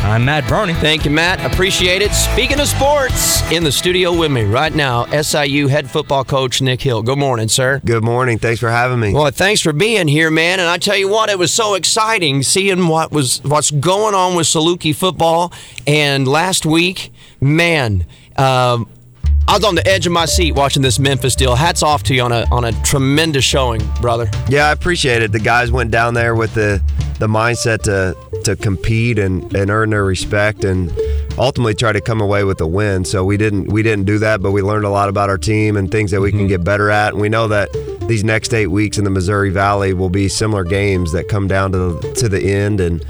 I'm Matt Verney. Thank you, Matt. Appreciate it. Speaking of sports, in the studio with me right now, SIU head football coach Nick Hill. Good morning, sir. Good morning. Thanks for having me. Well, thanks for being here, man. And I tell you what, it was so exciting seeing what's going on with Saluki football. And last week, man, I was on the edge of my seat watching this Memphis deal. Hats off to you on a tremendous showing, brother. Yeah, I appreciate it. The guys went down there with the mindset to compete and earn their respect and ultimately try to come away with a win. So we didn't do that, but we learned a lot about our team and things that we can get better at. And we know that these next 8 weeks in the Missouri Valley will be similar games that come down to the end and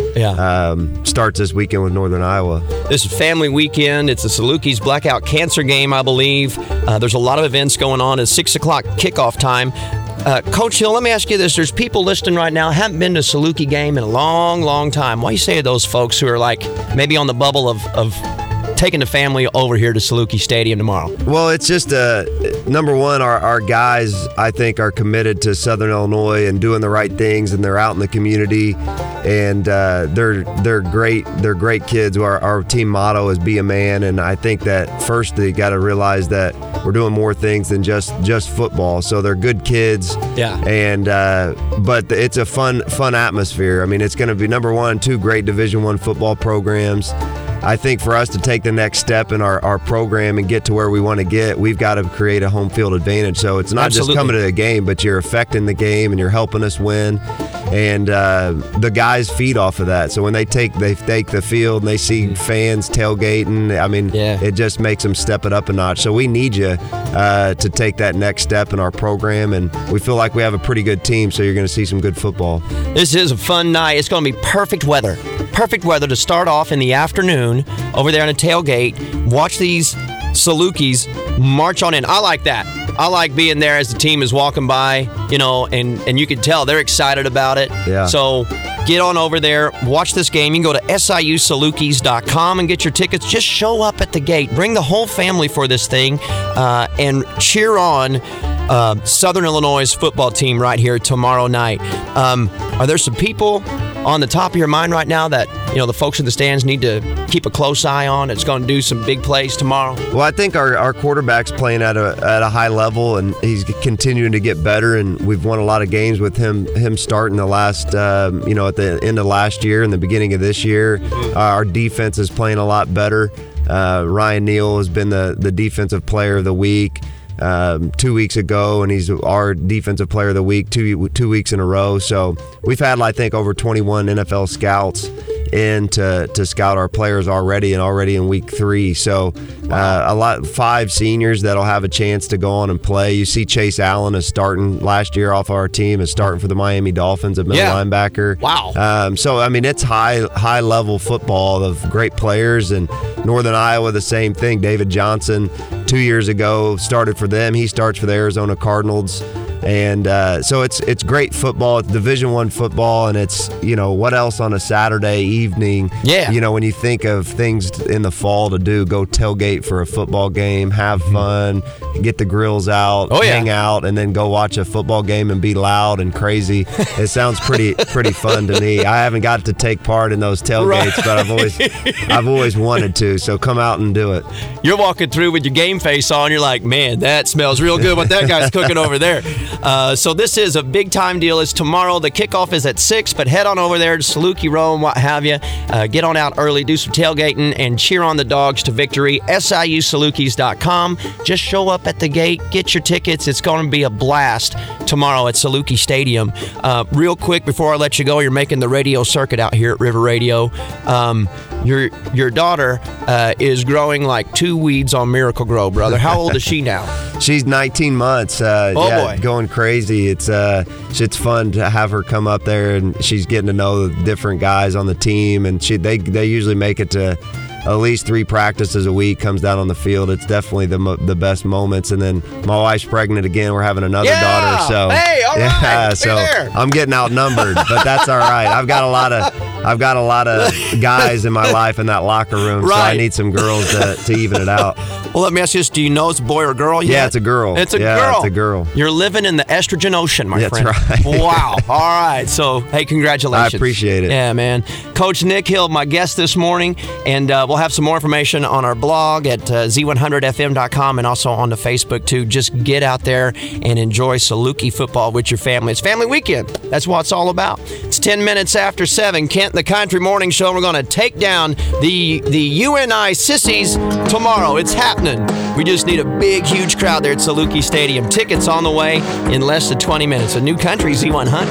starts this weekend with Northern Iowa. This is family weekend. It's the Salukis Blackout Cancer Game, I believe. There's a lot of events going on. It's 6 o'clock kickoff time. Coach Hill, let me ask you this. There's people listening right now haven't been to a Saluki game in a long, long time. What do you say to those folks who are like maybe on the bubble of taking the family over here to Saluki Stadium tomorrow? Well, it's just number one, our guys, I think, are committed to Southern Illinois and doing the right things, and they're out in the community, and they're great. They're great kids. Our team motto is "Be a Man," and I think that first they got to realize that we're doing more things than just football. So they're good kids. Yeah. And but it's a fun atmosphere. I mean, it's going to be number one, 2 great Division I football programs. I think for us to take the next step in our program and get to where we want to get, we've got to create a home field advantage. So it's not just coming to a game, but you're affecting the game and you're helping us win. And the guys feed off of that. So when they take the field and they see fans tailgating, I mean, it just makes them step it up a notch. So we need you to take that next step in our program, and we feel like we have a pretty good team, so you're going to see some good football. This is a fun night. It's going to be perfect weather. Perfect weather to start off in the afternoon over there on a tailgate. Watch these Salukis march on in. I like that. I like being there as the team is walking by, and you can tell they're excited about it. Yeah. So get on over there, watch this game. You can go to siusalukis.com and get your tickets. Just show up at the gate. Bring the whole family for this thing and cheer on Southern Illinois' football team right here tomorrow night. Are there some people on the top of your mind right now that the folks in the stands need to keep a close eye on? It's going to do some big plays tomorrow. Well, I think our quarterback's playing at a high level, and he's continuing to get better. And we've won a lot of games with him starting the last, at the end of last year and the beginning of this year. Our defense is playing a lot better. Ryan Neal has been the defensive player of the week 2 weeks ago, and he's our defensive player of the week two weeks in a row. So we've had, I think, over 21 NFL scouts in to scout our players already in week 3. So 5 seniors that'll have a chance to go on and play. You see Chase Allen is starting last year off our team, is starting for the Miami Dolphins at middle linebacker. Wow. So I mean, it's high level football of great players. And Northern Iowa, the same thing. David Johnson 2 years ago started for them. He starts for the Arizona Cardinals. And so it's great football. It's Division I football, and it's, what else on a Saturday evening? Yeah. When you think of things in the fall to do, go tailgate for a football game, have fun, get the grills out, hang out, and then go watch a football game and be loud and crazy. It sounds pretty fun to me. I haven't got to take part in those tailgates, but I've always wanted to. So come out and do it. You're walking through with your game face on. You're like, man, that smells real good. What that guy's cooking over there. So this is a big-time deal. It's tomorrow. The kickoff is at 6, but head on over there to Saluki Row and what have you. Get on out early, do some tailgating, and cheer on the dogs to victory. siusalukis.com. Just show up at the gate. Get your tickets. It's going to be a blast tomorrow at Saluki Stadium. Real quick, before I let you go, you're making the radio circuit out here at River Radio. Your daughter is growing like 2 weeds on Miracle-Gro, brother. How old is she now? She's 19 months. Boy. Going crazy. It's fun to have her come up there, and she's getting to know the different guys on the team, and they usually make it to at least 3 practices a week, comes down on the field. It's definitely the best moments. And then my wife's pregnant again. We're having another daughter. So hey, all right. So I'm getting outnumbered, but that's all right. I've got a lot of guys in my life in that locker room, so I need some girls to even it out. Well, let me ask you this. Do you know it's a boy or girl yet? Yeah, it's a girl. It's a yeah, girl. It's a girl. You're living in the estrogen ocean, my friend. That's right. Wow. All right. So, hey, congratulations. I appreciate it. Yeah, man. Coach Nick Hill, my guest this morning, and we'll have some more information on our blog at z100fm.com and also on the Facebook, too. Just get out there and enjoy Saluki football with your family. It's family weekend. That's what it's all about. It's 10 minutes after 7. Kent, the Country Morning Show. We're going to take down the UNI Sissies tomorrow. It's happening. We just need a big, huge crowd there at Saluki Stadium. Tickets on the way in less than 20 minutes. A new country Z100.